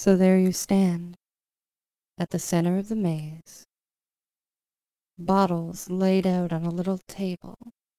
So there you stand, at the center of the maze, bottles laid out on a little table,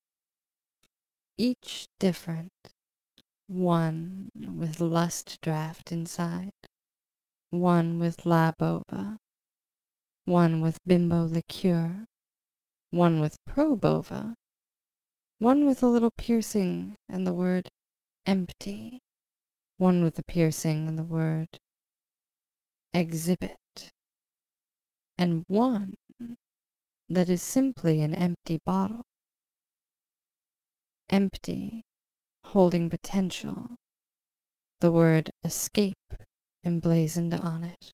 each different, one with Lust Draft inside, one with La Bova, one with Bimbo Liqueur, one with Pro Bova, one with a little piercing and the word empty, one with a piercing and the word exhibit, and one that is simply an empty bottle. Empty, holding potential, the word escape emblazoned on it.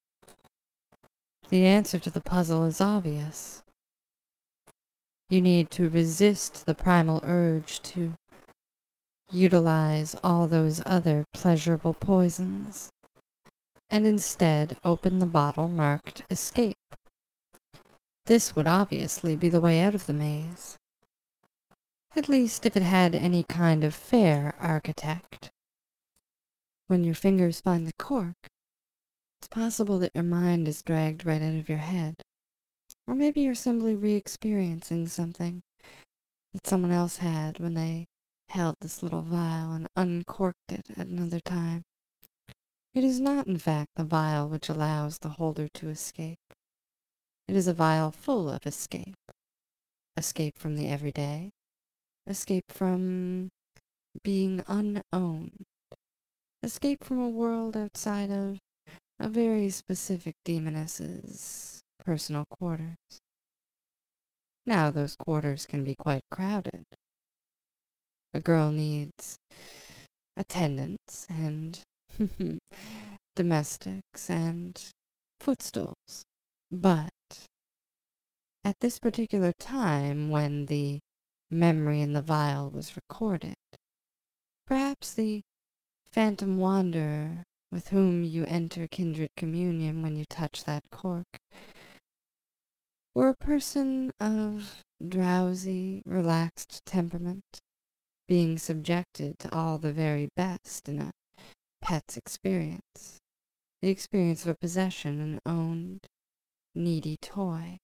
The answer to the puzzle is obvious. You need to resist the primal urge to utilize all those other pleasurable poisons, and instead open the bottle marked escape. This would obviously be the way out of the maze. At least if it had any kind of fair architect. When your fingers find the cork, it's possible that your mind is dragged right out of your head. Or maybe you're simply re-experiencing something that someone else had when they held this little vial and uncorked it at another time. It is not, in fact, the vial which allows the holder to escape. It is a vial full of escape. Escape from the everyday. Escape from being unowned. Escape from a world outside of a very specific demoness's personal quarters. Now those quarters can be quite crowded. A girl needs attendants and domestics and footstools. But at this particular time when the memory in the vial was recorded, perhaps the phantom wanderer with whom you enter kindred communion when you touch that cork were a person of drowsy, relaxed temperament, being subjected to all the very best in a pet's experience, the experience of a possession, an owned, needy toy.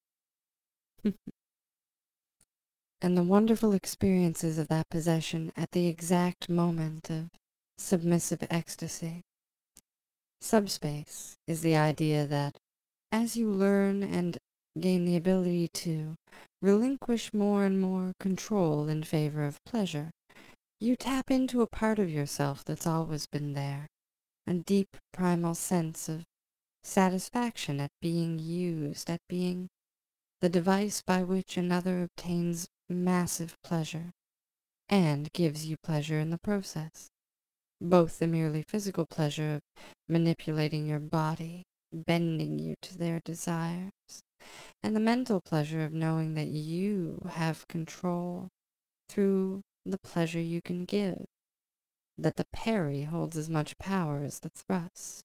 And the wonderful experiences of that possession at the exact moment of submissive ecstasy. Subspace is the idea that as you learn and gain the ability to relinquish more and more control in favor of pleasure, you tap into a part of yourself that's always been there, a deep primal sense of satisfaction at being used, at being the device by which another obtains massive pleasure, and gives you pleasure in the process. Both the merely physical pleasure of manipulating your body, bending you to their desires, and the mental pleasure of knowing that you have control through the pleasure you can give, that the parry holds as much power as the thrust,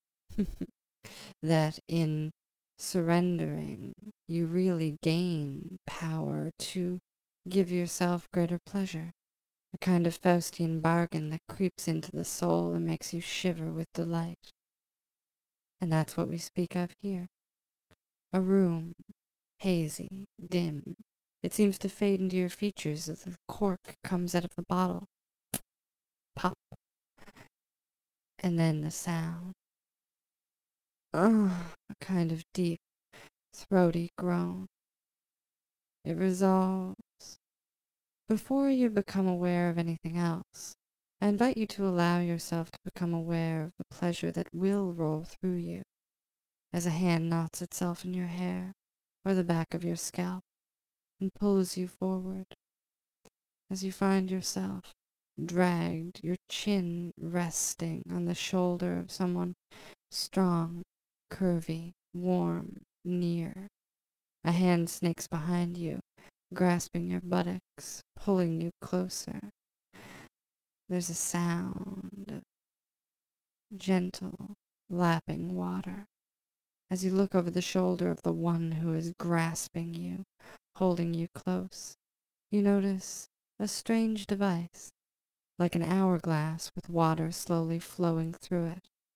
that in surrendering you really gain power to give yourself greater pleasure, a kind of Faustian bargain that creeps into the soul and makes you shiver with delight. And that's what we speak of here. A room, hazy, dim. It seems to fade into your features as the cork comes out of the bottle. Pop. And then the sound. A kind of deep, throaty groan. It resolves. Before you become aware of anything else, I invite you to allow yourself to become aware of the pleasure that will roll through you as a hand knots itself in your hair or the back of your scalp and pulls you forward, as you find yourself dragged, your chin resting on the shoulder of someone strong, curvy, warm, near. A hand snakes behind you, grasping your buttocks, pulling you closer. There's a sound of gentle, lapping water. As you look over the shoulder of the one who is grasping you, holding you close, you notice a strange device, like an hourglass with water slowly flowing through it.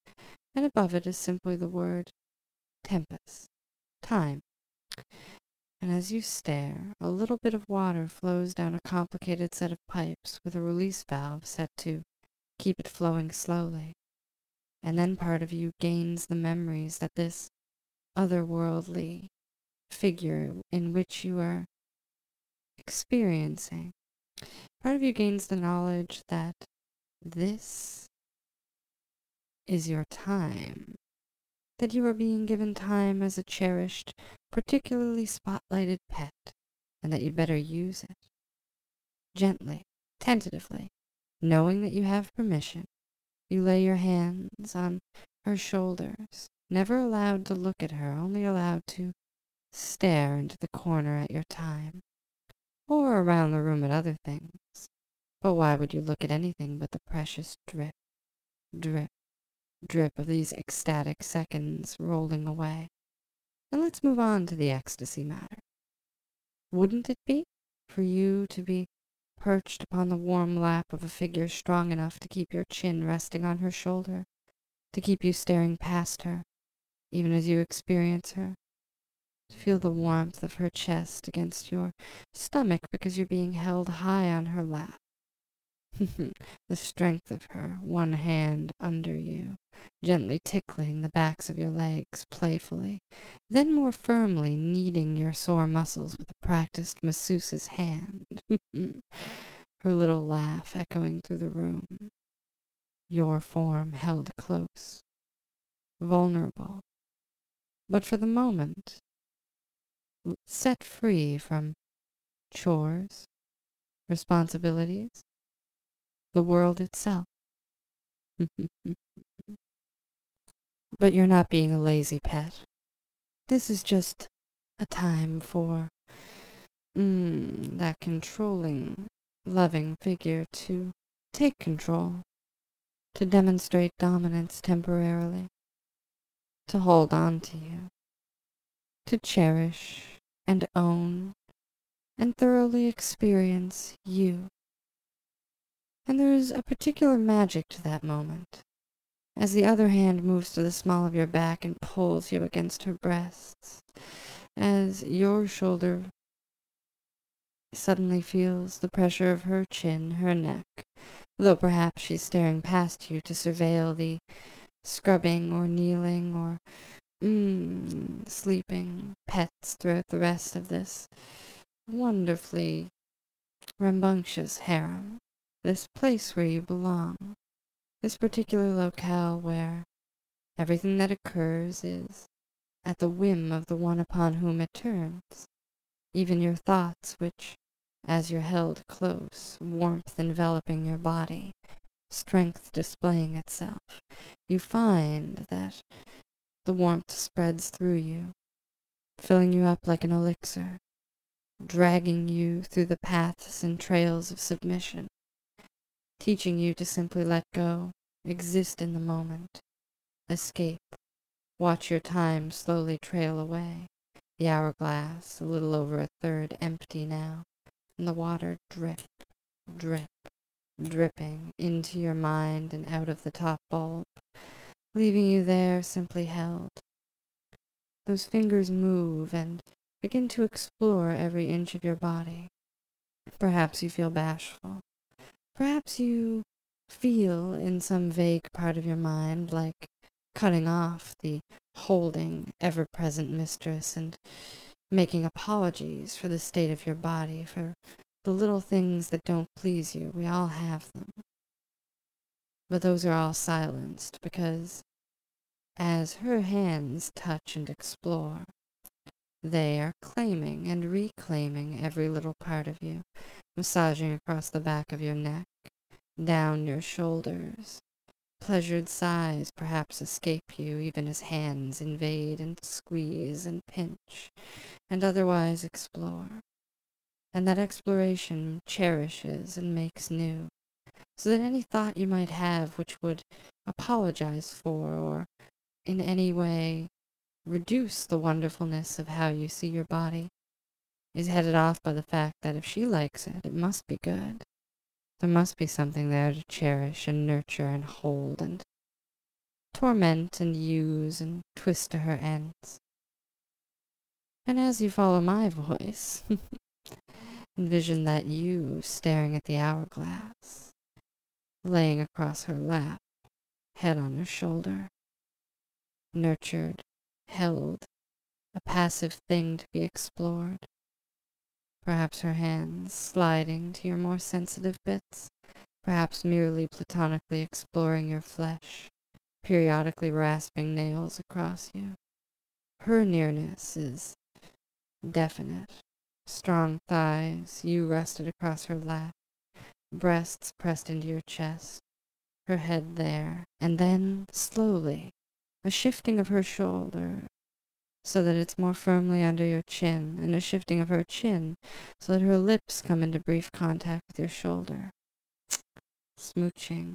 and above it is simply the word tempest, time. And as you stare, a little bit of water flows down a complicated set of pipes with a release valve set to keep it flowing slowly. And then part of you gains the memories that this otherworldly figure in which you are experiencing, part of you gains the knowledge that this is your time, that you are being given time as a cherished, particularly spotlighted pet, and that you'd better use it. Gently, tentatively, knowing that you have permission, you lay your hands on her shoulders, never allowed to look at her, only allowed to stare into the corner at your time, or around the room at other things. But why would you look at anything but the precious drip, drip, drip of these ecstatic seconds rolling away? And let's move on to the ecstasy matter. Wouldn't it be for you to be perched upon the warm lap of a figure strong enough to keep your chin resting on her shoulder, to keep you staring past her, even as you experience her, to feel the warmth of her chest against your stomach because you're being held high on her lap, the strength of her, one hand under you, gently tickling the backs of your legs playfully, then more firmly kneading your sore muscles with a practiced masseuse's hand. Her little laugh echoing through the room. Your form held close, vulnerable, but for the moment set free from chores, responsibilities, the world itself. But you're not being a lazy pet. This is just a time for that controlling, loving figure to take control, to demonstrate dominance temporarily, to hold on to you, to cherish and own and thoroughly experience you. And there is a particular magic to that moment, as the other hand moves to the small of your back and pulls you against her breasts, as your shoulder suddenly feels the pressure of her chin, her neck, though perhaps she's staring past you to surveil the scrubbing or kneeling or sleeping pets throughout the rest of this wonderfully rambunctious harem, this place where you belong, this particular locale where everything that occurs is at the whim of the one upon whom it turns, even your thoughts, which, as you're held close, warmth enveloping your body, strength displaying itself, you find that the warmth spreads through you, filling you up like an elixir, dragging you through the paths and trails of submission, teaching you to simply let go, exist in the moment, escape, watch your time slowly trail away, the hourglass a little over a third empty now, and the water drip, drip, dripping into your mind and out of the top bulb, leaving you there simply held. Those fingers move and begin to explore every inch of your body. Perhaps you feel bashful. Perhaps you feel in some vague part of your mind like cutting off the holding, ever-present mistress and making apologies for the state of your body, for the little things that don't please you. We all have them. But those are all silenced because as her hands touch and explore, they are claiming and reclaiming every little part of you, massaging across the back of your neck, down your shoulders. Pleasured sighs perhaps escape you even as hands invade and squeeze and pinch and otherwise explore. And that exploration cherishes and makes new, so that any thought you might have which would apologize for or in any way reduce the wonderfulness of how you see your body is headed off by the fact that if she likes it, it must be good. There must be something there to cherish and nurture and hold and torment and use and twist to her ends. And as you follow my voice, envision that you staring at the hourglass, laying across her lap, head on her shoulder, nurtured, held, a passive thing to be explored. Perhaps her hands sliding to your more sensitive bits, perhaps merely platonically exploring your flesh, periodically rasping nails across you. Her nearness is definite. Strong thighs, you rested across her lap, breasts pressed into your chest, her head there, and then, slowly, a shifting of her shoulder so that it's more firmly under your chin, and a shifting of her chin so that her lips come into brief contact with your shoulder. Smooching.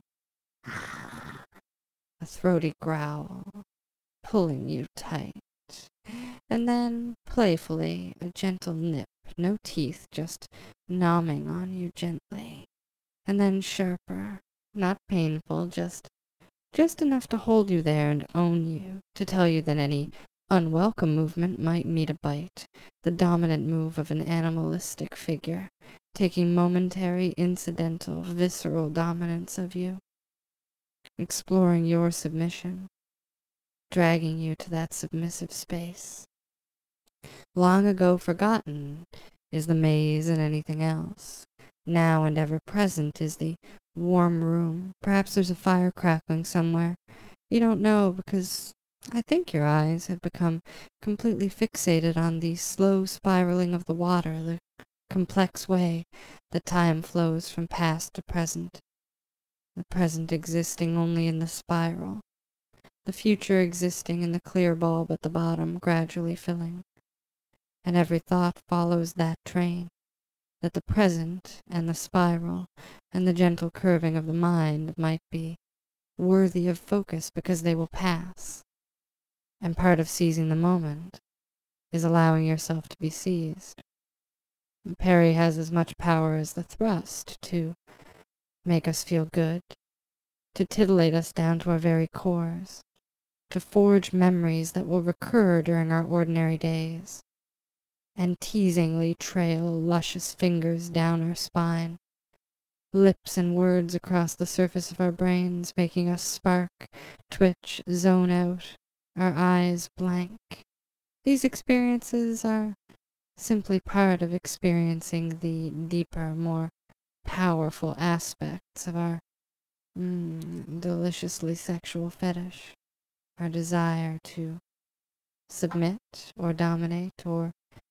A throaty growl, pulling you tight. And then, playfully, a gentle nip, no teeth, just nomming on you gently. And then sharper, not painful, just enough to hold you there and own you, to tell you that any unwelcome movement might meet a bite, the dominant move of an animalistic figure, taking momentary, incidental, visceral dominance of you, exploring your submission, dragging you to that submissive space. Long ago forgotten is the maze and anything else. Now and ever present is the warm room. Perhaps there's a fire crackling somewhere. You don't know because I think your eyes have become completely fixated on the slow spiraling of the water, the complex way that time flows from past to present, the present existing only in the spiral, the future existing in the clear bulb at the bottom, gradually filling. And every thought follows that train, that the present and the spiral and the gentle curving of the mind might be worthy of focus because they will pass. And part of seizing the moment is allowing yourself to be seized. The parry has as much power as the thrust to make us feel good, to titillate us down to our very cores, to forge memories that will recur during our ordinary days, and teasingly trail luscious fingers down our spine, lips and words across the surface of our brains, making us spark, twitch, zone out, our eyes blank. These experiences are simply part of experiencing the deeper, more powerful aspects of our deliciously sexual fetish, our desire to submit or dominate or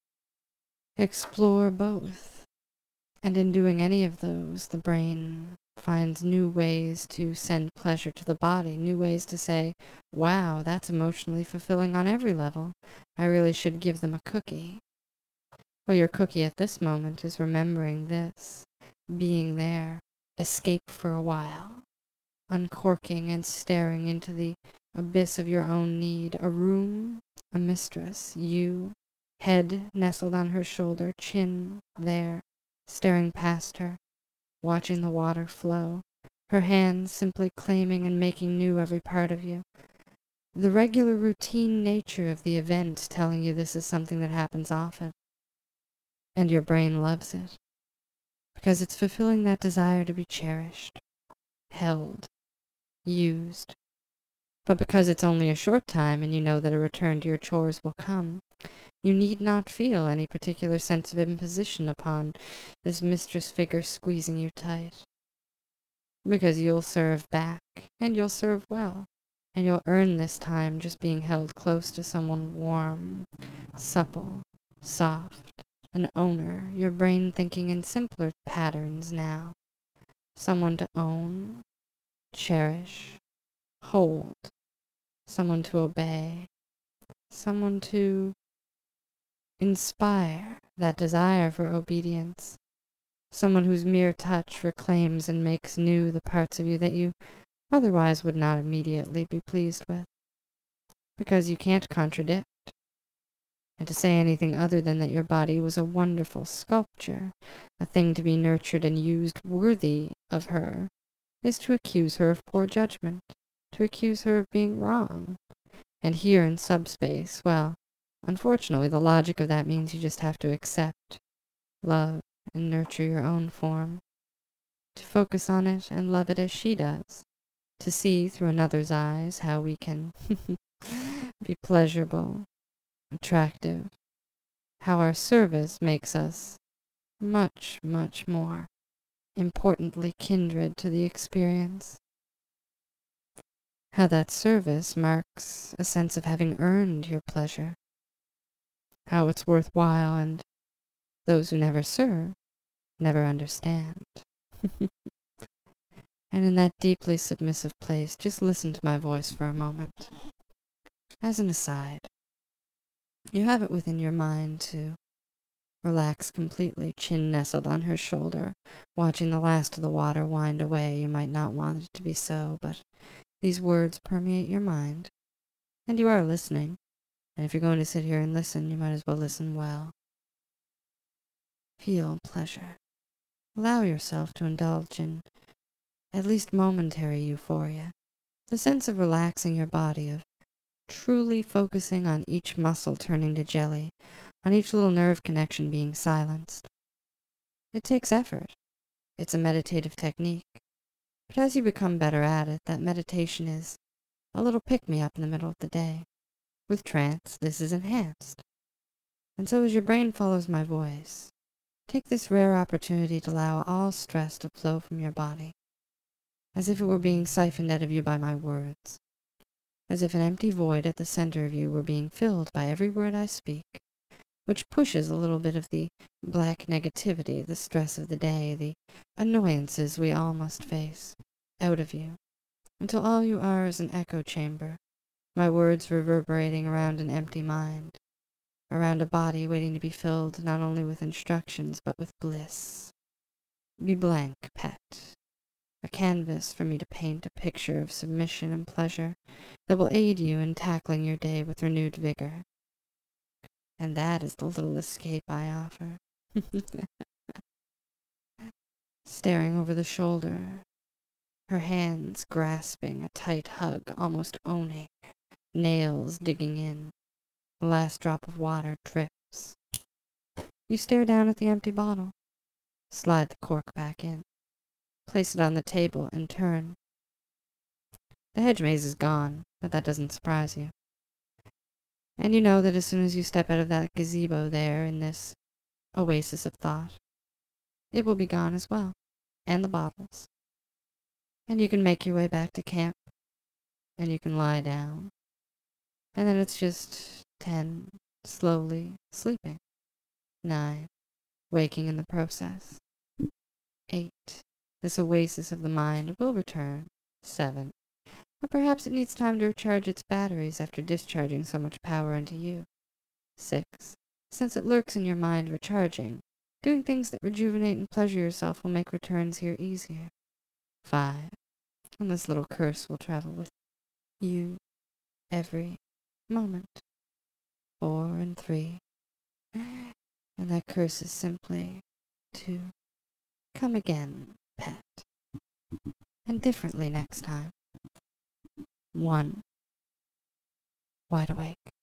explore both. And in doing any of those, the brain finds new ways to send pleasure to the body, new ways to say, wow, that's emotionally fulfilling on every level. I really should give them a cookie. Well, your cookie at this moment is remembering this, being there, escape for a while, uncorking and staring into the abyss of your own need, a room, a mistress, you, head nestled on her shoulder, chin there, staring past her, watching the water flow, her hands simply claiming and making new every part of you. The regular routine nature of the event telling you this is something that happens often. And your brain loves it, because it's fulfilling that desire to be cherished, held, used. But because it's only a short time and you know that a return to your chores will come, you need not feel any particular sense of imposition upon this mistress figure squeezing you tight. Because you'll serve back, and you'll serve well, and you'll earn this time just being held close to someone warm, supple, soft, an owner, your brain thinking in simpler patterns now. Someone to own, cherish, hold, someone to obey, someone to inspire that desire for obedience, someone whose mere touch reclaims and makes new the parts of you that you otherwise would not immediately be pleased with, because you can't contradict. And to say anything other than that your body was a wonderful sculpture, a thing to be nurtured and used worthy of her, is to accuse her of poor judgment. to accuse her of being wrong. And here in subspace, well, unfortunately, the logic of that means you just have to accept, love, and nurture your own form, to focus on it and love it as she does, to see through another's eyes how we can be pleasurable, attractive, how our service makes us much, much more importantly kindred to the experience, how that service marks a sense of having earned your pleasure, how it's worthwhile, and those who never serve never understand. And in that deeply submissive place, just listen to my voice for a moment. As an aside, you have it within your mind to relax completely, chin nestled on her shoulder, watching the last of the water wind away. You might not want it to be so, but these words permeate your mind, and you are listening. And if you're going to sit here and listen, you might as well listen well. Feel pleasure. Allow yourself to indulge in at least momentary euphoria, the sense of relaxing your body, of truly focusing on each muscle turning to jelly, on each little nerve connection being silenced. It takes effort. It's a meditative technique. But as you become better at it, that meditation is a little pick-me-up in the middle of the day. With trance, this is enhanced. And so as your brain follows my voice, take this rare opportunity to allow all stress to flow from your body, as if it were being siphoned out of you by my words, as if an empty void at the center of you were being filled by every word I speak, which pushes a little bit of the black negativity, the stress of the day, the annoyances we all must face, out of you, until all you are is an echo chamber, my words reverberating around an empty mind, around a body waiting to be filled not only with instructions, but with bliss. Be blank, pet, a canvas for me to paint a picture of submission and pleasure that will aid you in tackling your day with renewed vigor. And that is the little escape I offer. Staring over the shoulder, her hands grasping a tight hug, almost owning, nails digging in. The last drop of water drips. You stare down at the empty bottle, slide the cork back in, place it on the table, and turn. The hedge maze is gone, but that doesn't surprise you. And you know that as soon as you step out of that gazebo there in this oasis of thought, it will be gone as well, and the bottles. And you can make your way back to camp, and you can lie down, and then it's just 10, slowly sleeping. 9, waking in the process. 8, this oasis of the mind will return. 7, or perhaps it needs time to recharge its batteries after discharging so much power into you. 6, since it lurks in your mind recharging, doing things that rejuvenate and pleasure yourself will make returns here easier. 5, and this little curse will travel with you every moment. 4 and 3, and that curse is simply to come again, pet, and differently next time. 1, wide awake.